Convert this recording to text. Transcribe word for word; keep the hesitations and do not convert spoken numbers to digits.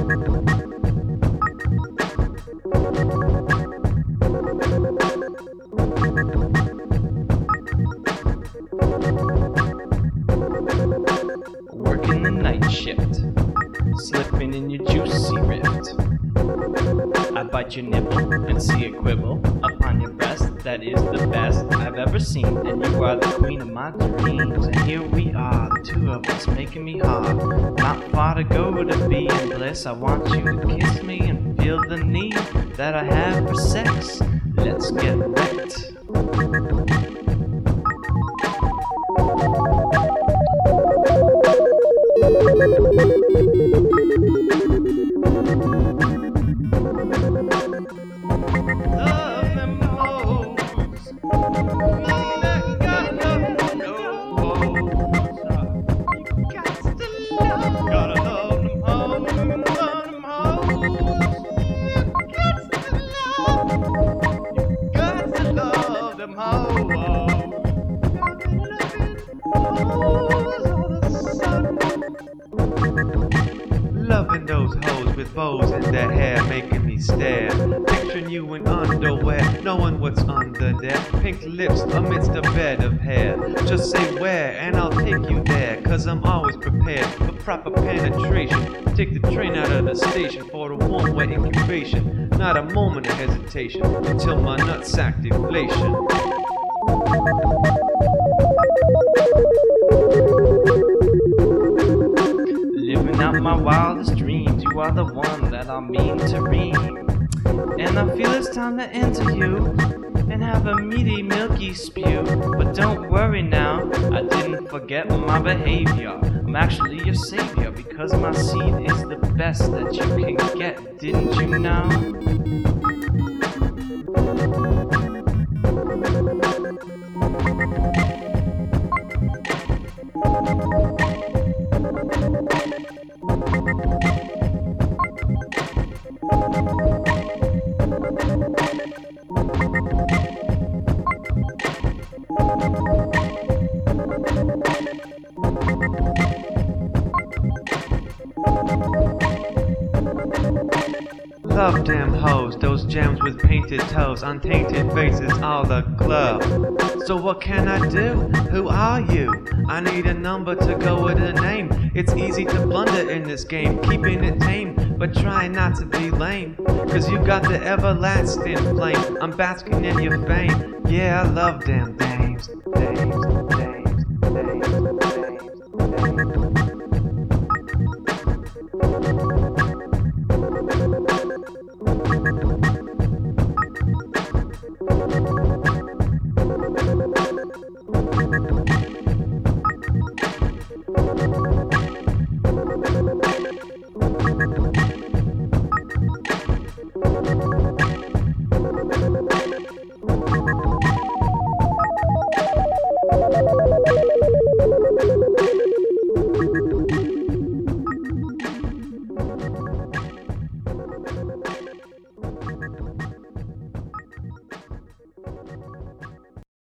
Working the night shift, slipping in your juicy rift. I bite your nipple and see it quibble upon your breast. That is the best I've ever seen, and you are the queen of my dreams. And here we are, the two of us, making me hard. Not far to go to be in bliss. I want you to kiss me and feel the need that I have for sex. Let's get wrecked. Loving those hoes with bows in their hair, making me stare. Picturing you in underwear, knowing what's under there. Pink lips amidst a bed of hair. Just say where, and I'll take you there. Cause I'm always prepared for proper penetration. Take the train out of the station for the warm wet incubation. Not a moment of hesitation until my nutsack deflation. Living out my wildest dreams, you are the one that I mean to ream. And I feel it's time to enter you and have a meaty, milky spew. But don't worry now, I didn't forget my behavior. I'm actually your savior because my seed is the best that you can get. Didn't you know? Love damn hoes, those gems with painted toes, untainted faces, all aglow. So what can I do? Who are you? I need a number to go with a name. It's easy to blunder in this game, keeping it tame, but trying not to be lame. Cause you got the everlasting flame, I'm basking in your fame. Yeah, I love damn dames, dames.